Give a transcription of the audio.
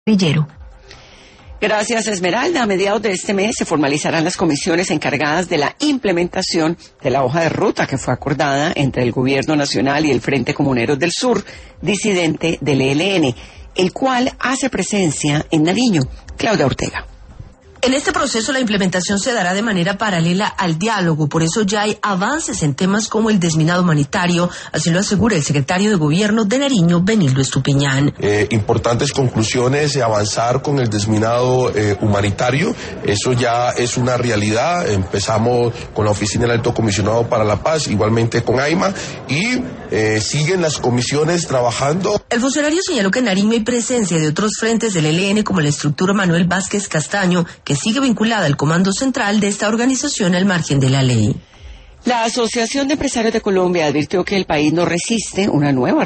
guerrillero. Gracias, Esmeralda. A mediados de este mes se formalizarán las comisiones encargadas de la implementación de la hoja de ruta que fue acordada entre el Gobierno Nacional y el Frente Comuneros del Sur, disidente del ELN, el cual hace presencia en Nariño. Claudia Ortega. En este proceso la implementación se dará de manera paralela al diálogo, por eso ya hay avances en temas como el desminado humanitario, así lo asegura el secretario de Gobierno de Nariño, Benildo Estupiñán. Importantes conclusiones de avanzar con el desminado humanitario, eso ya es una realidad. Empezamos con la Oficina del Alto Comisionado para la Paz, igualmente con AIMA, y siguen las comisiones trabajando. El funcionario señaló que en Nariño hay presencia de otros frentes del ELN como la estructura Manuel Vázquez Castaño, que sigue vinculada al comando central de esta organización al margen de la ley. La Asociación de Empresarios de Colombia advirtió que el país no resiste una nueva